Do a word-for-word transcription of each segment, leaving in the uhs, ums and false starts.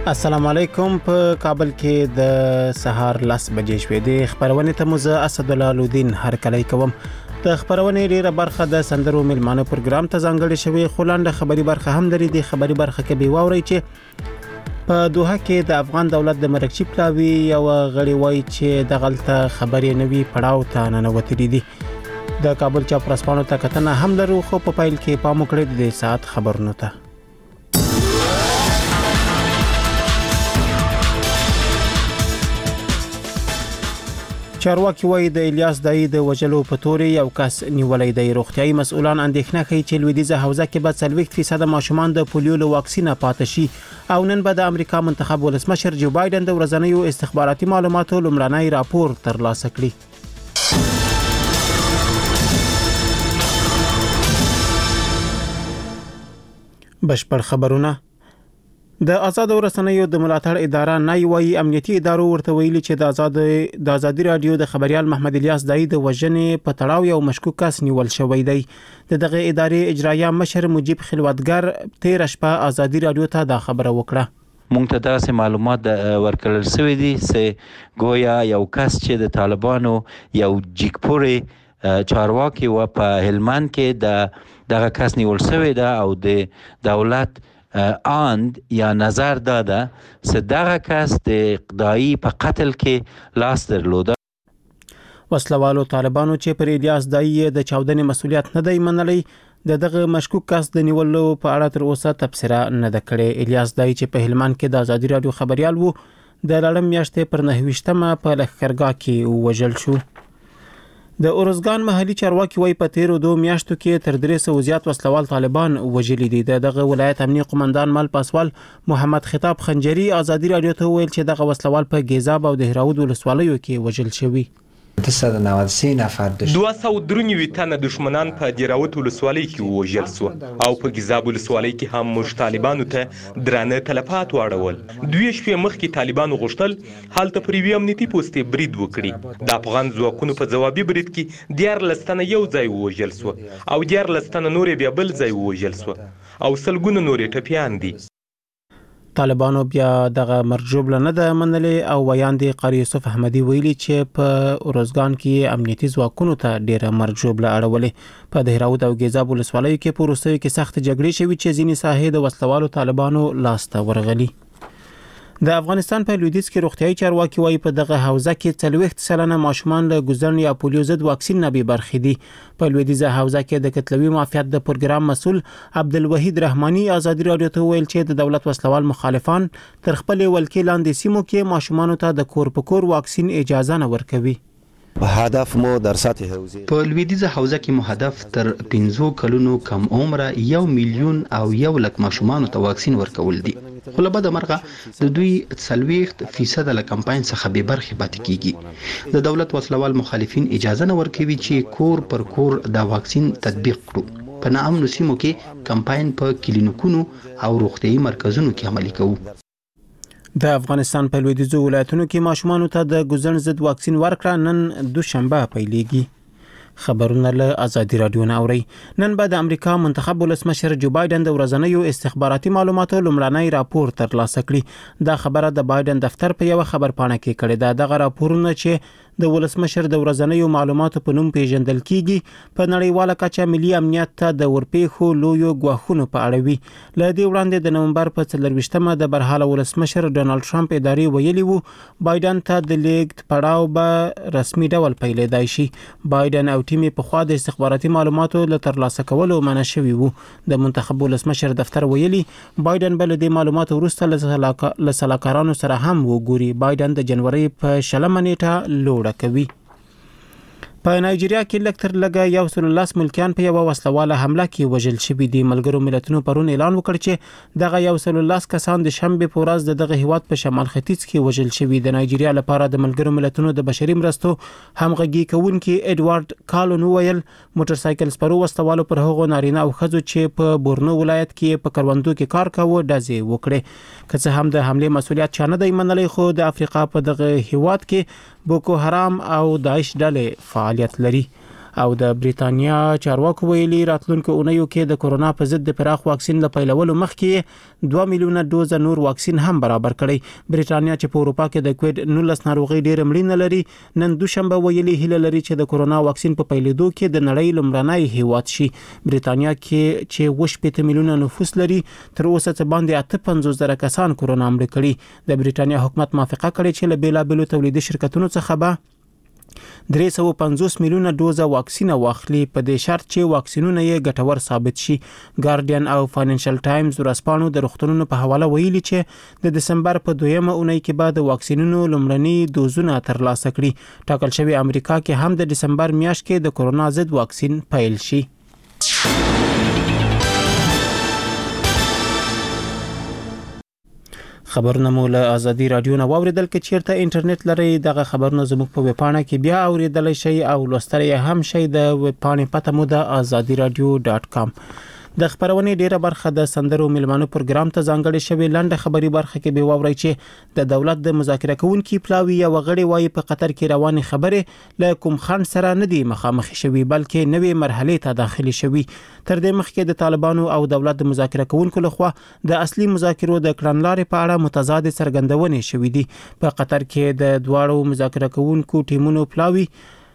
السلام علیکم. په کابل کې د سهار لس بجې شوې د خبرونه ته مو زه اسدالله هرکلی کوم. د خبرونه ډیره برخه د سندرو ملمانه پروګرام ته ځانګړې شوی، خو لاندې خبري برخه هم لري. د خبري برخه کې به واوري چې په دوحه کې د افغان دولت د مرکزی پلاوی یو غړي وایي چې د غلطه خبرې نوي پړاو ته ننوتلي دي. د کابل چا پرسپانو ته کتنه هم لرو، خو په پایل کې پام وکړئ د ساعت خبرونو ته. چارواکي وایي د الیاس دای د وجلو په تورې یو کس نیولې دی. روغتيایي مسؤلان اندېښنه کوي چې لویدیځه حوزه کې به څلوېښت فیصد ماشومان د پولیو له واکسینه پاتې شي، او نن به د امریکا منتخب ولسمشر جو بایدن د ورځنیو استخباراتي معلوماتو لومړنی راپور ترلاسه کړي. بشپړ خبرونه. د آزاد رسنیو د ملاتړ اداره نای وایي امنیتي ادارو ورته ویلي چې د آزاد د آزادي رادیو د خبريال محمد الیاس دای د وژنې په تړاو یو مشکوک کس نیول شوی دی. د دغه ادارې اجرایه مشر مجيب خلوتګر تیر شپه آزادي رادیو ته دا خبره وکړه. مونږ ته داسې معلومات ورکړل شوی دي چې گویا یو کس چې د طالبانو یو جګپوري چارواکي و په هلمند کې د دغه کس نیول شوی ده، او د دولت آند یا نظر داده چې دغه کس د اقدایی په قتل کې لاس درلوده. وسلوالو طالبانو چې پر الیاس دای د چاودنې مسولیت نه دی منلی، د دغه مشکوک کس د نیولو په اړه تر اوسه تبصره نه ده کړې. الیاس دای چې په هلمند کې د آزادي رادیو خبريال وو، د لړم میاشتې پر نهه ویشتمه په لښکرګاه کې وژل شو. د اورزګان محلي چارواکي وایي په تیرو دوه میاشتو کې تر درې سوه زیات وسلوال طالبان وژلي دي. دغه ولایت امنیه قومندان مل پاسوال محمد خطاب خنجری آزادي رادیو ته ویل چې دغه وسلوال په ګیزاب او د هراود ولسوالیو کې وژل شوي. دوه سوه نود و سه نفر دوه سوه درې نوي تنه دشمنان په دیراوت ولسوالۍ کې ووژل سو، او په ګیزاب ولسوالۍ کې هم موږ طالبانو ته درانه تلفات واړول. دوی شپې مخکې طالبانو غوښتل هلته پر یوې امنیتي پوستې برید وکړي. د افغان ځواکونو په ځوابي برید کې دیارلس تنه یو ځای ووژل سو، او دیارلس تنه نورې بیا بل ځای ووژل سو، او سلګونه نورې ټپیان دي. طالبانو بیا دغه مرجوب نه ده منلي، او ویاندې قاری یوسف احمدي ویلي چې په اورزګان کې امنیتي ځواکونو ته ډیره مرجوب اړولې. په دهراود او ګیزاب ولسوالیو کې په وروستیو کې سخت جګړې شوې چې ځینې ساحې د وسلوالو طالبانو لاس ته ورغلي. د افغانستان په لویدیځ کې روغتيایي چارواکي وایي په دغه حوزه کې څلوېښت سلنه ماشومان له ګوزن یا پولیو ضد واکسین نه بې برخې دي. په لویدیځه حوزه کې د کتلوي معافیت د پروګرام مسؤل عبدالوحید رحماني آزادي رادیو ته ویل چې د دولت وسلوال مخالفان تر خپل ولکې لاندې سیمو کې ماشومان ته د کور په کور واکسین اجازه نه ورکوي. هدف مو در سطح حوزه په لویدیځه حوزه کې مو هدف تر پنځو کلونو کم عمره یو میلیون او یو لک ماشومان ته واکسین ورکول دي. خو له بده مرغه د دوی څلوېښت فیصد له کمپاین څخه به برخې پاتې کیږي. د دولت وسلوال مخالفین اجازه نه ورکوي چې کور پر کور د واکسین تطبیق کړو. په ناامنو سیمو کې کمپاین په کلینیکونو او روغتيایي مرکزونو کې عملي کوو. د افغانستان په لویدیځو ولایتونو کې ماشومان ته د ګوزن ضد واکسین ورکړه نن دوشنبه پیلېږي. خبرونه له آزادي رادیو نه اوري. نن به د امریکا منتخب ولسمشر جو بایدن د ورځنیو استخباراتي معلوماتو لومړنی راپور ترلاسه کړي. دا خبره د بایدن دفتر په یو خبرپاڼه کې کړې ده. دغه راپورونه چې د ولسمشر د ورځنیو معلوماتو په نوم پیژندل کیږي په نړیواله کچه ملي امنیت ته د ورپېښو لویو ګواښونو په اړه وي. له دې وړاندې د نومبر په څلرویشتمه د برحاله ولسمشر ډونالد ټرمپ ادارې ویلي وو بایدن ته د لیږد پړاو به رسمي ډول پیلېدای شي. بایدن او ټیم په خوا د استخباراتي معلوماتو له ترلاسه کولو منع شوی وو. د منتخب ولسمشر دفتر ویلي بایدن بل د معلوماتو وروسته له سلاکارانو سره هم وګوري. بایدن د جنوري په شلمه نیټه لوړ کوي. په نایجیریا کې لکتر لګا یو سل لس ملکیان په یو وسلواله حمله کې وژل شوي دي. ملګرو ملتونو پرون اعلان وکړ چې دغه یو سل لس کسان د شنبه په ورځ د دغه هیواد په شمال ختیځ کې وژل شوي. د نایجیریا لپاره د ملګرو ملتونو د بشري مرستو همغږي کوونکي ایډوارډ کالون ویل موټر سایکل سپرو وسلوالو پر هغو نارینه او ښځو چې په بورنو ولایت کې په کروندو کې کار کاوه ډزې وکړې. که څه هم د حمله مسولیت چا نه دی منلی، خو د افریقا په دغه هیواد کې بوکو حرام او داعش ډلې فعالیت لري. او د بریتانیا چارواکو ویلي راتلونکو اونیو کې د کورونا په ضد د پراخ واکسین له پیلولو مخکې دوه میلیونه دوز نور واکسین هم برابر کړي. بریتانیا چې په اروپا کې د کووډ نولس ناروغي ډېر مړینه لري نن دوشنبه ویلي هیله لري چې د کورونا واکسین په پیلېدو کې د نړۍ لومړنی هیواد شي. بریتانیا کې چې وش پېته میلیونه نفوس لري تر اوسه څه باندې اته پنځوس زره کسان کورونا مړه کړي. د بریتانیا حکومت موافقه کړې چې له بیلابېلو تولیدي شرکتونو څخه به درې سوه پنځوس میلیونه دوزه واکسین واخلي په دې شرط چې واکسینونه یې ګټور ثابت شي. ګارډین او فاینانشل ټایمز ورځپاڼو د روغتونونو په حواله ویلي چې د دسمبر په دویمه اونۍ کې به د واکسینونو لومړني دوزونه ترلاسه کړي. ټاکل شوی امریکا کې هم د دسمبر میاشت کې د کورونا ضد واکسین پیل شي. خبرونه مو له ازادي رادیو نه واوریدل. کې چیرته انټرنیټ لري دغه خبرونه زموږ په ویب پاڼه کې بیا اوریدل شي او لوستل هم شي. د ویب پاڼې پته مو د azadi radio dot com. د خبرونې ډیره برخه د سندرو ملمانو پروګرام ته ځانګړې شوې. لنډه خبري برخه کې به واوري چې د دولت د مذاکره کوونکو پلاوی یا وغړي وایي په قطر کې رواني خبره له کوم خنډ سره نه دي مخامخ شوي بلکې نوې مرحله ته داخلي شوي. تر دې مخکې د طالبانو او دولت د مذاکره کوونکو لخوا د اصلي مذاکرو د کړنلارې په اړه متضاد څرګندونې شوې دي. په قطر کې د دواړو مذاکره کوونکو ټیمونو پلاوی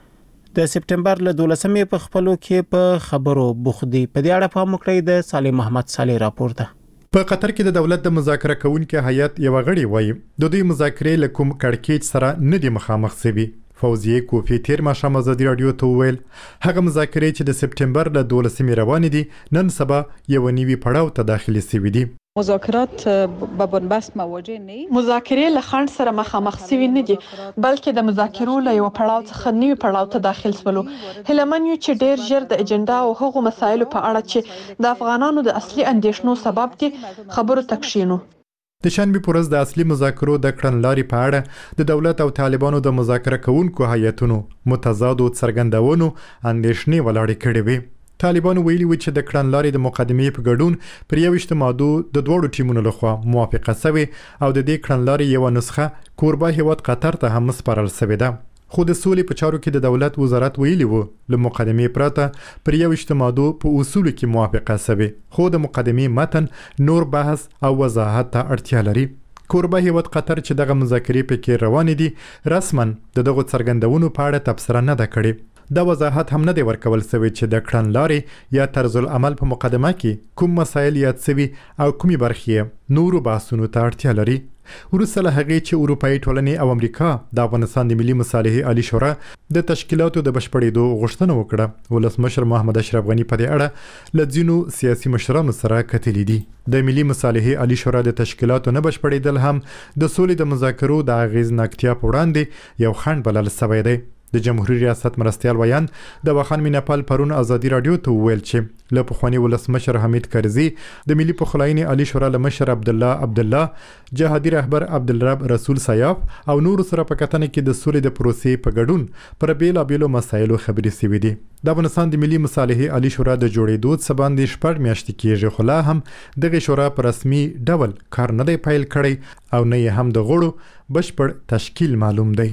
د سپټمبر له دولسمې په خپلو کې په خبرو بوخدي. په دې اړه پام وکړئ د صالح محمد صالح راپور ده. په قطر کې د دولت د مذاکره کوونکو هیئت یو غړي وایي د دوی مذاکرې له کوم کړکېچ سره نه دي مخامخ شوي. فوزیه کوفی تیر ماښام ازادي رادیو ته وویل هغه مذاکرې چې د سپټمبر له دولسمې روانې دي نن سبا یو نوي پړاو ته داخلي شوي دي. مذاکرات به بنبست مواجه نه مذاکرې له خنډ سره مخامخ شوي نه دي بلکې د مذاکرو له یو پړاو څخه نوي پړاو ته داخل شولو. هیلمن یو چې ډیر ژر د اجنډا او هغو مسایلو په اړه چې د افغانانو د اصلي اندیشنو سبب دي خبرو تکشینو. د شنبې پر ورځ د اصلي مذاکرو د کړنلارې په اړه د دولت او طالبانو د مذاکره کوونکو هیئتونو متضادو څرګندونو اندیشنې ولاړې کړې وې. طالبانو ویلي و چې د کړنلارې د مقدمې په ګډون پر یوویشت مادو د دوړو ټیمونو لخوا موافقه شوې او د دې کړنلارې یو نسخه کوربه هیواد قطر ته هم سپارل شوې ده. خو د سولې په چارو کې د دولت وزارت ویلي و له مقدمې پرته پر یوویشت مادو په اصولو کې موافقه شوې خو د مقدمې متن نور بحث او وضاحت ته اړتیا لري. کوربه هیواد قطر چې دغه مذاکرې پکې روانې دي رسما د دغه څرګندونو په اړه تبصره نه ده کړې. دا وضاحت هم نه دی ورکول شوی چې د کړنلارې یا طرز العمل په مقدمه کې کوم مسایل یاد شوي او کومې برخې نورو بحثونو ته اړتیا لري. وروسته له هغې چې اروپایي ټولنې او امریکا د افغانستان د ملي مصالحې عالي شورا د تشکیلاتو د بشپړېدو غوښتنه وکړه. ولسمشر محمد اشرف غني په دې اړه له ځینو سیاسي مشرانو سره کتلي دي. د ملي مصالحې عالي شورا د تشکیلاتو نه بشپړېدل هم د سولې د مذاکرو د اغېزناکتیا په وړاندې یو خنډ بلل شوی دی. د جمهوریت ریاست مرستیال ویان د واخان میناپال پرون ازادي رادیو ته وویل چې له پخواني ولسمشر حمید کرزي د ملي پخلاینې عالي شورا له مشر عبد الله عبد الله جهادي رهبر عبدالرب رسول سیاف او نور سره په کتنه کې د سولې د پروسې په ګډون پر بیلابېلو مسایلو خبرې شوې دي. د افغانستان د ملي مصالحې عالي شورا د جوړېدو څه باندې شپږ میاشتې کېږي خو لا هم دغه شورا په رسمي ډول کار نه دی پیل کړی او نه یې هم د غړو بشپړ تشکیل معلوم دی.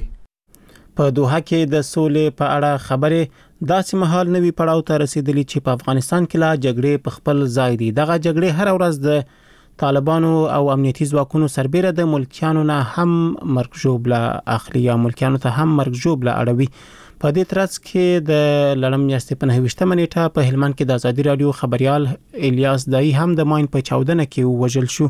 په دوحه کې د سولې په اړه خبرې داسې مهال نوي پړاو ته رسیدلی چې په افغانستان کې لا جګړې په خپل ځای دي. دغه جګړې هر ورځ د طالبانو او امنیتي ځواکونو سربېره د ملکیانو نه هم مرګ ژوبله اخلي یا ملکیانو ته هم مرګ ژوبله اړوي. په دې ترڅ کې د لړم میاشتې په نهه ویشتمه نیټه په هلمند کې د ازادي رادیو خبريال الیاس دای هم د ماین په چاودنه کې وژل شو.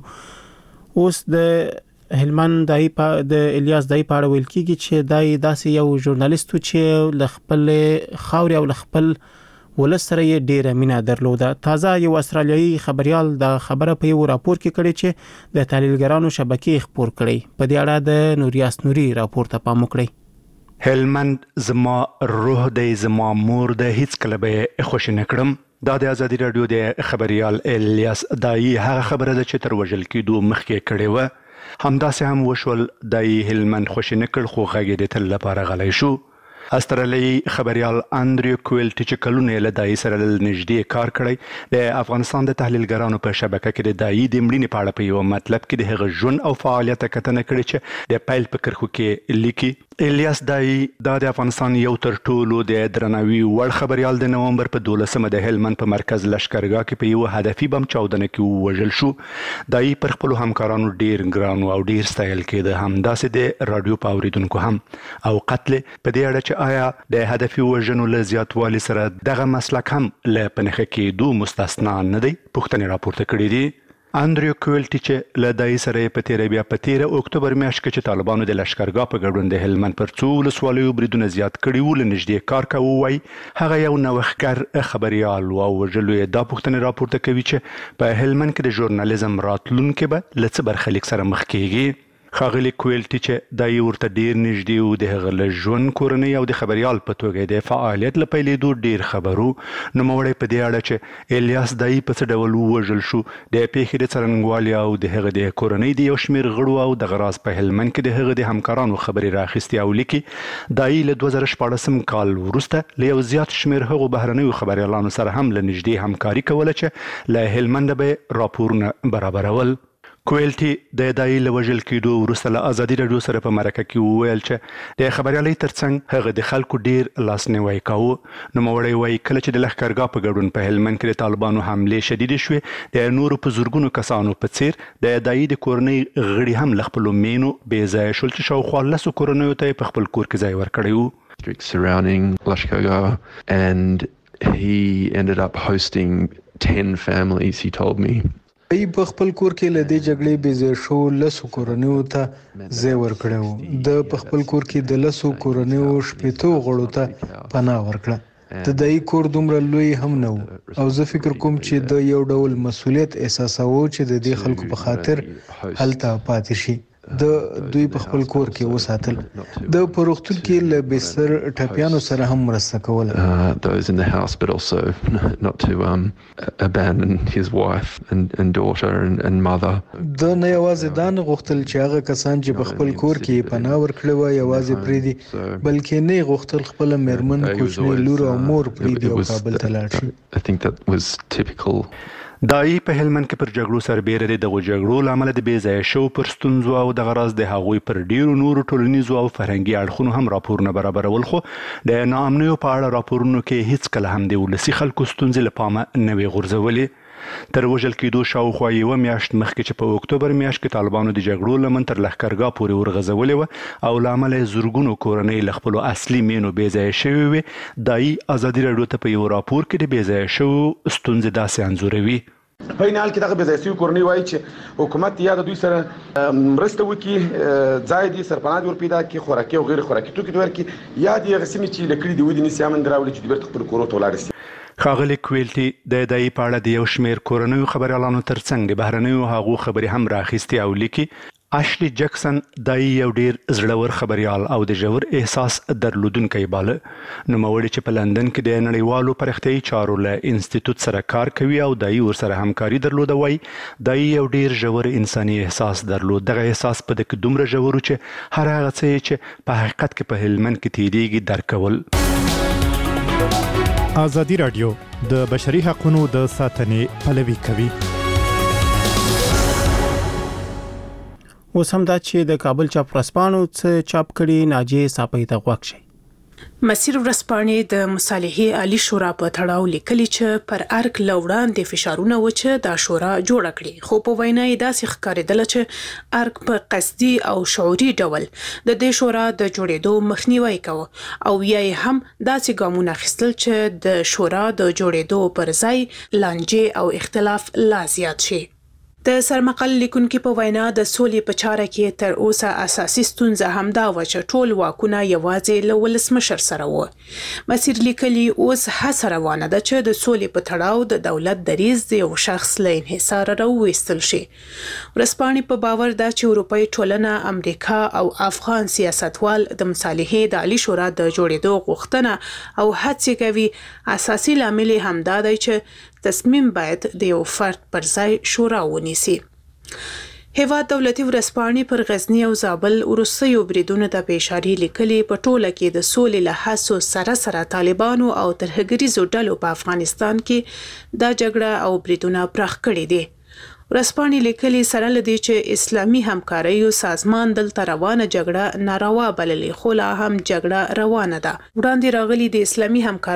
اوس د هلمند دای په د الیاس دای په اړه ویل کیږي چې دای داسې یو ژورنالیست چې ل خپل خاوري او ل خپل ولسره یې ډیره مینه درلوده. تازه یو استرالیایي خبريال د خبره په یو راپور کې کړی چې د تحلیلګرانو شبکې خبر کړي. په دې اړه د نوریاس نوري راپور ته پام وکړئ. هلمند زما روح دی زما مور د هیڅ کله به خوش نکړم. دا د ازادي رادیو د خبريال الیاس دای هغه خبره ده چې تر وژل کېدو مخکې کړې و. همداسې هم وشول دای هلمند خوش نکړ خو غږی د تل لپاره غلی شو. استرالیایي خبريال اندریو کویلټ چې کلونه له دای سره نږدې کار کړی د افغانستان د تحلیلګرانو په شبکه کې د دای د مړینې په اړه په یو مطلب کې د هغه ژوند او فعالیت کتنه کړې چې د پیل په کرخو کې لیکي. الیاس دای د افغانستان یو تر ټولو د درناوي وړ خبريال د نومبر په دولسمه د هلمند په مرکز لشکرګاه کې په یو هدفي بم چاودنه کې وژل شو. دای پر خپل همکارانو ډیر ګران او ډیر ستایل کېده، همداسې د رادیو پاوریدونکو هم. او قتل په دې اړه چې آیا د هدفي وژنو له زیاتوالي سره دغه مسلک هم له پنهخه کېدو مستثنا نه دی، پوښتنې راپورته کړې دي. اندریو کویلټي چې له دای سره په تیره بیا په تیره اکتوبر میاشت کې چې طالبانو د لشکرګاه په ګډون د هلمند پر څو ولسوالیو بریدونه زیات کړي وو، له نږدې کار کوي. وایي هغه یو نوښتګر خبريال و او وژلو یې دا پوښتنې راپورته کوي چې په هلمند کې د ژورنالیزم راتلونکي به له څه برخلیک سره مخ کیږي. ښاغلي کویلټي چې دای ورته ډیر نږدې و، د هغه له ژوند، کورنۍ او د خبريال په توګه د فعالیت له پیلېدو ډیر خبرو. نوموړی په دې اړه چې الیاس دای په څه ډول ووژل شو، د پیښې د څرنګوالي او د هغه د کورنۍ د یو شمېر غړو او د غراز په هلمند کې د هغه د همکارانو خبرې راخستې او لیکي. دای له دوه زره شپاړسم کال وروسته له یو زیات شمېر هغو بهرنیو خبريالانو سره هم له نږدې همکاري کوله چې له هلمند به راپورونه برابرول. کویلټي د دای له وژل کېدو وروسته له ازادي راډیو سره په مرکه کې وویل چې د خبريالۍ ترڅنګ هغه د خلکو ډیر لاسنیوی کاوه. نوموړی وایي کله چې د لښکرګاه په ګډون په هلمند کې د طالبانو حملې شدیدې شوې، د نورو په زورګونو کسانو په څیر د دای د کورنۍ غړي هم له خپلو مینو بې ځایه شول چې شاوخوا لسو کورنیو ته په خپل کور کې ځای ورکړی و. Surrounding Lashkargah, and he ended up hosting ten families, he told me. ای په خپل کور کې له دې جګړې بې ځای شو لسو کورنیو ته ځای ورکړی و. د په خپل کور کې د لسو کورنیو شپېتو غړو ته پناه ورکړه. د دای کور دومره لوی هم نه و او زه فکر کوم چې د یو ډول مسؤلیت احساساوه چې د دې خلکو په خاطر هلته پاتې شي. د دوی په خپل کور کې وساتل. د پروختون کې له بستر ټپیانو سره هم مرسته کوله. Those in the house, but also not to um, abandon his wife and, and daughter and, and mother. د نه یوازې دا نه غوښتل چې هغه کسان چې په خپل کور کې پناه ورکړي وای یوازې پرېږدي، بلکې نه غوښتل خپل مېرمن، کوچنی لور او مور پرېږدي او کابل ته لاړ شي. I think that was typical. دای په هلمند کې پر جګړو سربېره د دغو جګړو له امله د بې ځایه شوو پر ستونزو او دغه راز د هغوی پر ډیرو نورو ټولنیزو او فرهنګي اړخونو هم راپورونه برابرول، خو د ناامنیو په اړه راپورونو کې هیڅکله هم د ولسي خلکو ستونزې له پامه نه وې غورځولې. تر وژل کېدو شاوخوا یوه میاشت مخکې چې په اکتوبر میاشت کې طالبانو د جګړو لمن تر لښکرګاه پورې ورغځولې وه او له امله یې زرګونو کورنۍ له خپلو اصلي مینو بې ځایه شوې وې، دای ازادي راډیو ته په یو راپور کې د بې ځایه شوو ستونزې داسې انځوروي. په این حال کې دغه بې ځایه شوي کورنۍ وایي چې حکومت یا د دوی سره مرسته وکړي، ځای دې سرپناه دې ور پیدا کړي، خوراکي او غیر خوراکي توکي دې ورکړي، یا دې هغه سیمې چې له کلي دې ودې نیسي امن دې راولي چې دوی بېرته خپلو کورو ته ولاړ شي. ښاغلي کویلټي د دای په اړه د یو شمېر کورنیو خبريالانو ترڅنګ د بهرنیو هغو خبرې هم راخیستې او لیکي. اشلی جکسن دای یو ډیر زړور خبريال او د ژور احساس درلودونکی باله. نوموړی چې په لندن کې د نړیوالو پرختیايي چارو له انسټیټوټ سره کار کوي او دای ورسره همکاري درلوده، وایي دای یو ډیر ژور انساني احساس درلود. دغه احساس په دې کې دومره ژور چې هر هغه څه چې په حقیقت کې په هلمند کې تیریږي درک کول. ازادي راډیو د بشري حقوقو د ساتنې پلوي کوي. اوس هم دا چې د کابل چاپ ورځپاڼو څخه چاپ کړي ناجیه صاحب ته غوښ شي. مسیر ورځپاڼې د مصالحې عالی شورا په تړاو لیکلي چې پر ارګ لوړاندې فشارونه و چې دا شورا جوړ کړي، خو په وینا یې داسې ښکارېدل چې ارګ په قصدي او شعوري ډول د دې شورا د جوړېدو مخنیوي کوي او یا هم داسې ګامونه اخیستل چې د شورا د جوړېدو پر ځای لانجې او اختلاف لا زیات شي. د سرمقل لیکونکو په وینا د سولې په چاره کې تر اوسه اساسي ستونزه همدا و چې ټول واکونه یوازې له ولسمشر سره و. مسیر لیکلي اوس هڅه روانه ده چې د سولې په تړاو د دولت دریځ د یو شخص له انحصار راوویستل شي. ورځپاڼې په باور ده چې اروپایي ټولنه، امریکا او افغان سیاستوال د مصالحې د عالی شورا د جوړېدو غوښتنه او هڅې کوي. اساسي لامل همدا دی چې تصمیم باید د یو فرد پر ځای شورا ونیسي. هیواد دولتي ورځپاڼې پر غزنی او زابل وروستیو بریدونو ته په اشاره لیکلي په ټوله کې د سولې له هڅو سره سره طالبانو او ترهګریزو ډلو په افغانستان کې دا جګړه او بریدونه پراخ کړي دي. ورسپانې لیکلي سره لدی چې اسلامي همکاریو سازمان دلته روانه جګړه ناروا بللې خو لا هم جګړه روانه ده. وړاندې راغلي د اسلامي همکارۍ